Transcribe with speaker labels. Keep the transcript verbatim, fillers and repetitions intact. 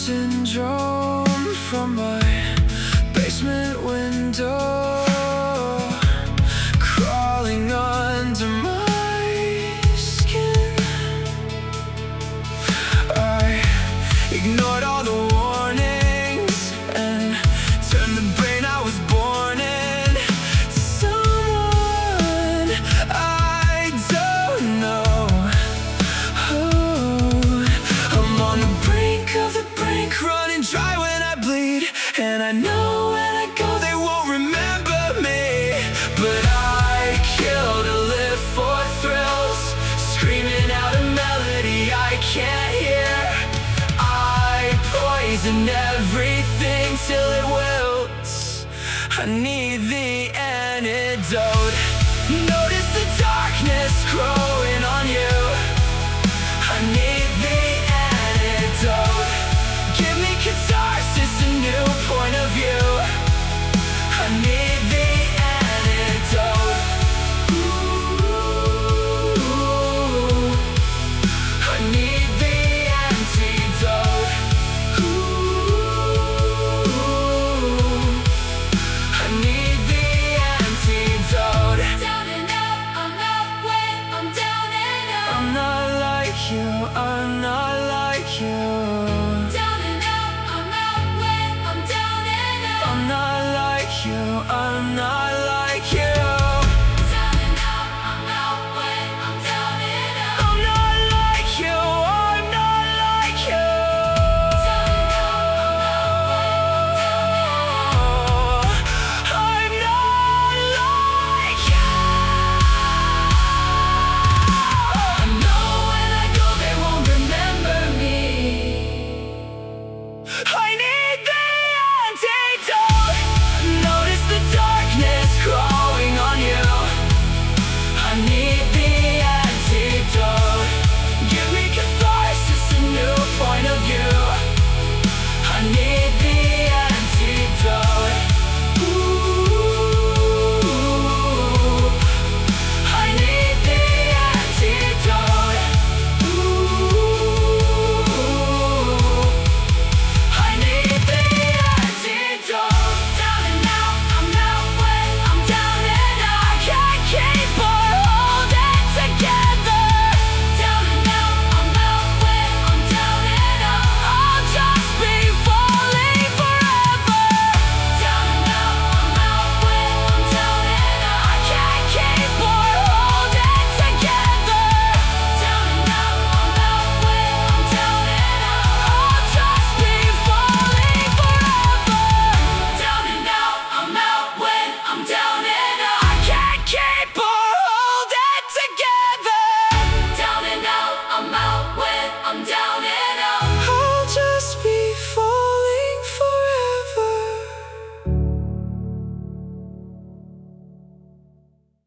Speaker 1: syndrome from my basement window, crawling under my skin. I ignored all the warnings and turned the brain I was born in to someone I don't know. Oh, I'm on the brink of the brink, running dry when I bleed, and I know when I go they won't remember me. But I kill to live for thrills, screaming out a melody I can't hear. I poison everything till it wilts. I need the antidote. Notice the darkness growing on you. I need the antidote. Give me catharsis, a new point of view. I need the antidote. Ooh, I need the antidote. Ooh, I need the antidote.
Speaker 2: Down and out, I'm out when I'm down and out.
Speaker 1: I'm not like you, I'm not like you.
Speaker 2: Down and out, I'm out when I'm down and out.
Speaker 1: I'm not like you, I'm not